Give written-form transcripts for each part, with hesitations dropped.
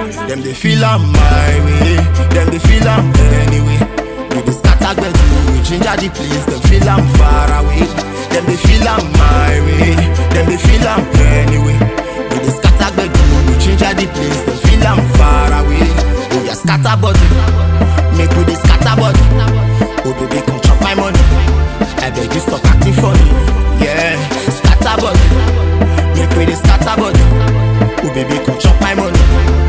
Them they feel I'm my way. Them they feel I'm anyway. We the scatter gbedu, we ginger the place. Them feel I'm far away. Them they feel I'm my way. Them they feel I'm anyway. We the scatter gbedu, we ginger the place. Them feel I'm far away. Oh yeah, scatter body, make we the scatter body. Oh baby, come chop my money. I beg you stop acting funny. Yeah, scatter body, make we the scatter body. Oh baby, come chop my money.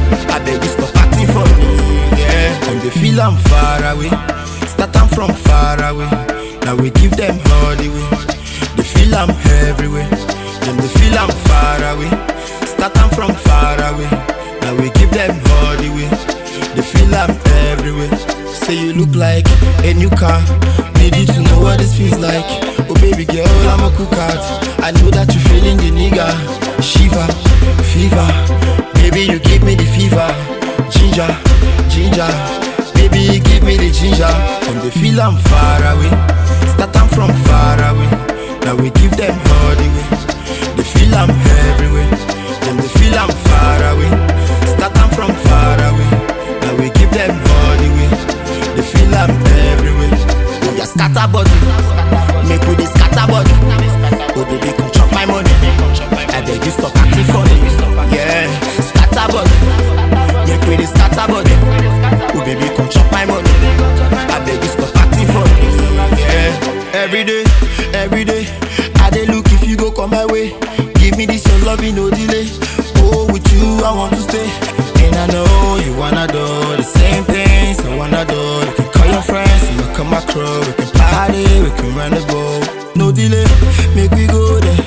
I beg you stop acting funny. Yeah, and they feel I'm far away. Start I'm from far away. Now we give them all the way. They feel I'm everywhere. Then they feel I'm far away. Start I'm from far away. Now we give them all the way. They feel I'm everywhere. Say you look like a new car. Need you to know what this feels like. Oh baby girl, I'm a cook out. I know that you feeling the nigga. Shiva, fever. Baby, you give me the fever. Ginger, ginger. Baby, you give me the ginger. And they feel I'm far away. Start I'm from far away. Now we give them all the way. They feel I'm everywhere. Then they feel I'm far away. Start I'm from far away. Now we give them all the way. They feel I'm everywhere. Oh yeah, scatter body. Make we the scatter body. Oh baby, come chop my money. I beg you stop acting funny. Yeah, scatter body. Make we the scatter body. Oh baby, come chop my money. I beg you stop acting funny. Yeah, every day, I dey look if you go come my way. Give me this your love, no delay. Oh, with you I want to stay. And I know you wanna do the same things I wanna do. You can call your friends, you can come across. We can party, we can run the boat. No delay, make we go there.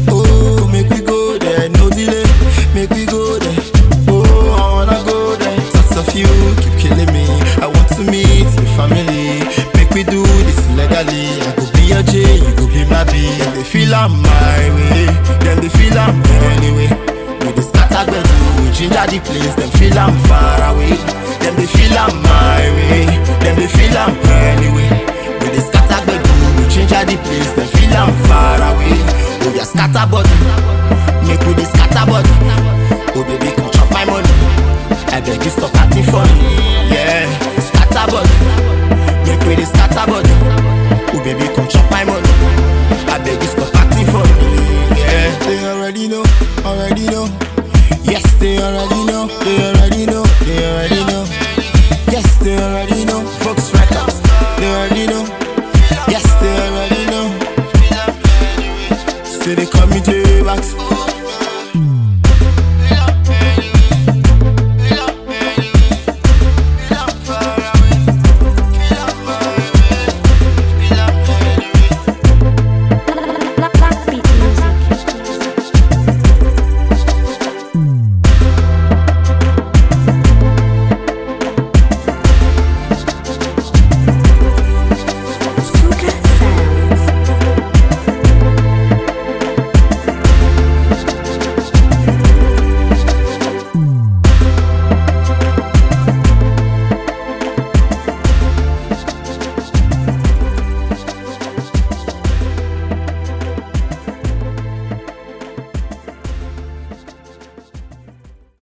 Oh, make we go there. No delay, make we go there. Oh, I wanna go there. Thoughts of you keep killing me. I want to meet your family. Make we do this legally. I go be your J, you go be my B. Them they feel I'm my way. Them they feel I'm anyway. With the scatter gbedu, we ginger the place. Them feel I'm far away. Them they feel I'm my way. Them they feel I'm anyway. With the scatter gbedu, we ginger the place. Them feel I'm far away. Oh yeah, scatter body, make with the scatter body. Oh baby, come chop my money. I beg you stop